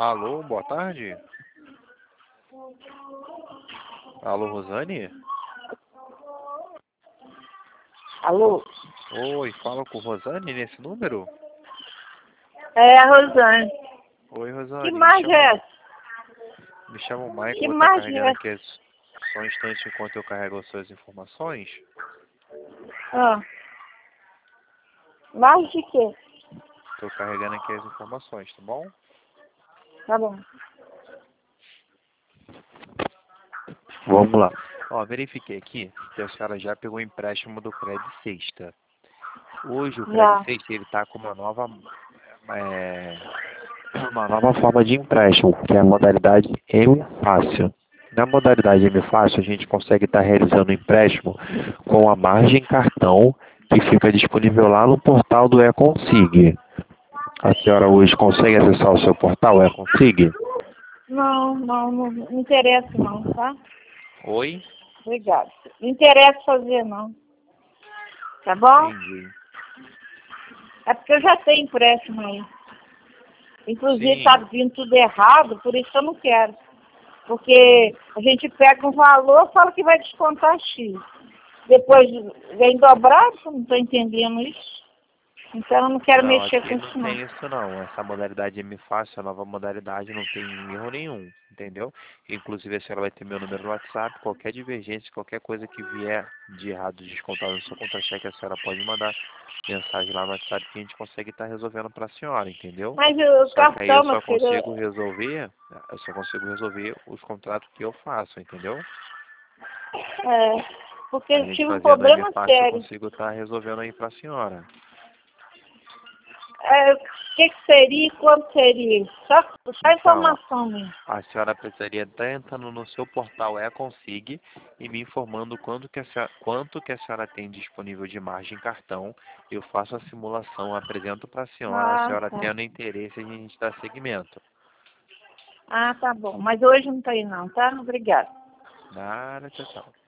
Alô, boa tarde. Alô, Rosane? Alô? Oi, fala com Rosane nesse número? É a Rosane. Oi, Rosane. Que imagem é essa? Me chamo Michael, Que vou estar imagem carregando é aqui só um instante enquanto eu carrego as suas informações. essa? Imagem de quê? Estou carregando aqui as informações, tá bom? Tá bom. Vamos lá. Ó, verifiquei aqui que a senhora já pegou o empréstimo do Crédito Sexta. Hoje o Crédito Já. Sexta ele está com uma nova forma de empréstimo, que é a modalidade M Fácil. Na modalidade M Fácil, a gente consegue estar realizando o empréstimo com a margem cartão que fica disponível lá no portal do eConsig. A senhora hoje consegue acessar o seu portal eConsig? Não interessa não, tá? Oi? Obrigada. Não interessa fazer não. Tá bom? Entendi. É porque eu já tenho empréstimo aí. Inclusive Sim. tá vindo tudo errado, por isso que eu não quero. Porque a gente pega um valor, fala que vai descontar X. Depois vem dobrado, eu não estou entendendo isso. Então eu não quero Não, mexer aqui com não isso não. tem isso não. Essa modalidade M Fácil, a nova modalidade, não tem erro nenhum, entendeu? Inclusive a senhora vai ter meu número no WhatsApp, qualquer divergência, qualquer coisa que vier de errado descontado no seu contra-cheque, a senhora pode mandar mensagem lá no WhatsApp que a gente consegue estar resolvendo para a senhora, entendeu? Mas o Só que aí eu cartão, meu só filho, consigo resolver, os contratos que eu faço, entendeu? porque A eu gente tive um fazendo M problema Fácil, eu sério. consigo estar resolvendo aí para a senhora. O que seria e quanto seria? Só Então, informação mesmo. a senhora precisaria estar entrando no seu portal eConsig e me informando quanto que a senhora tem disponível de margem cartão. Eu faço a simulação, apresento para a Ah, senhora tá. tendo interesse, a gente dá seguimento. Ah, tá bom. Mas hoje não tem não, tá? Obrigada. Nada, tchau, tchau.